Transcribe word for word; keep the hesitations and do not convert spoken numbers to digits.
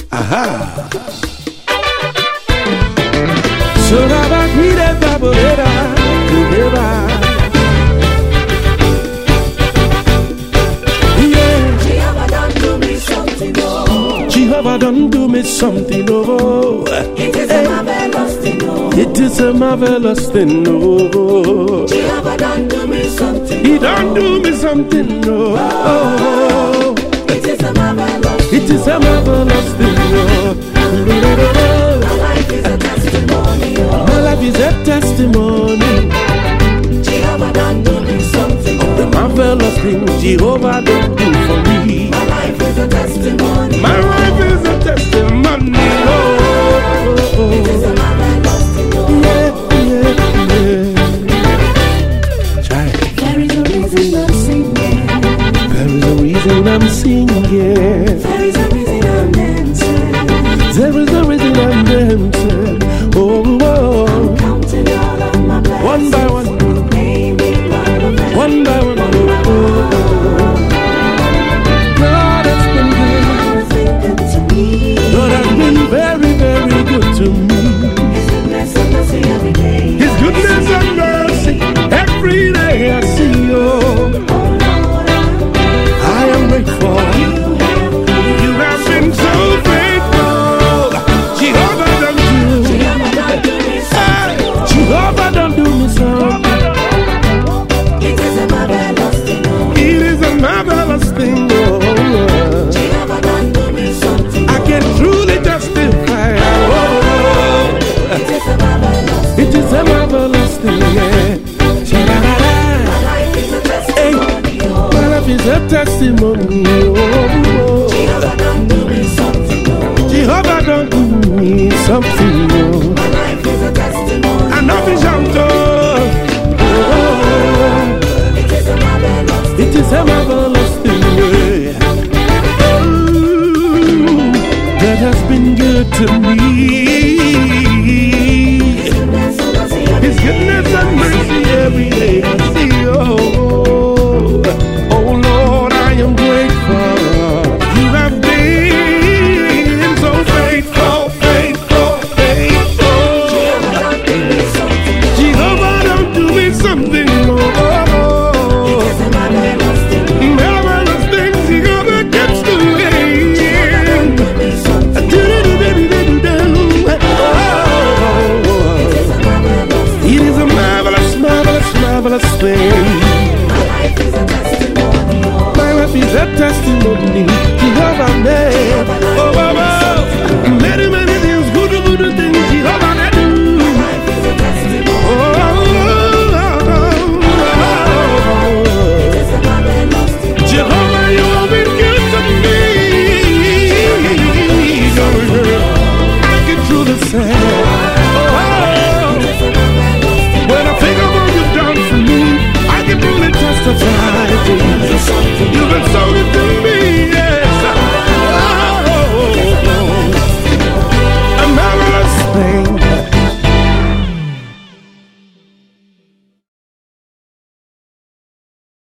Aha. Sorabakire babolera, kubera. Jehovah done do me something, oh. Jehovah done do me something, oh. It is a marvelous thing, oh. It is a marvelous thing, oh. Jehovah done do me something, He done do me something, oh. oh. It is a marvelous It is a marvelous thing, oh. My life is a testimony, oh. My life is a testimony. Jehovah done do me something, oh. The marvelous thing Jehovah done do for me. My life is a testimony. My life is a testimony. Oh, It is a marvelous thing, oh. yeah, yeah, yeah. Child. There is a reason I'm singing. There is a reason I'm singing. There is a reason I'm dancing. There is a reason I'm dancing. Oh, oh, oh. Counting all of my blessings. One by one. Naming all of them. One by one. One by one. God has been good. God has been good to me. God has been very, very good to me. His goodness and mercy every day. His goodness and mercy every day I see you. Oh Lord, I am grateful. you have been You have been so faithful. Jehovah done do. Jehovah done do me something. Jehovah done do me something. It is a marvelous thing, oh. It is a marvelous thing. Oh, Jehovah done do me something. I can truly justify. Oh, It is a marvelous thing. it is a marvelous thing. Yeah. Sha-da-da-da. My life is a Hey, testimony, oh. my life is a testimony. Oh, Jehovah done do me something, oh. Jehovah done do me something. Oh. My life is a testimony. I know me shout. Oh, It is a marvelous thing. it is a marvelous thing. Yeah. Oh, that has been good to me. Goodness and mercy every His goodness and mercy every day I see. Oh, oh Lord, I am grateful. You have been so faithful, faithful, faithful. Jehovah done do me something. Jehovah don't do me something. Oh, It is a marvelous thing. marvelous things Jehovah gets to Jehovah done do. do me something. Do, do, do, do, do, do, do. Oh, It is a marvelous thing. it is a marvelous, marvelous, marvelous thing. My life is a testimony, oh. My life is a testimony.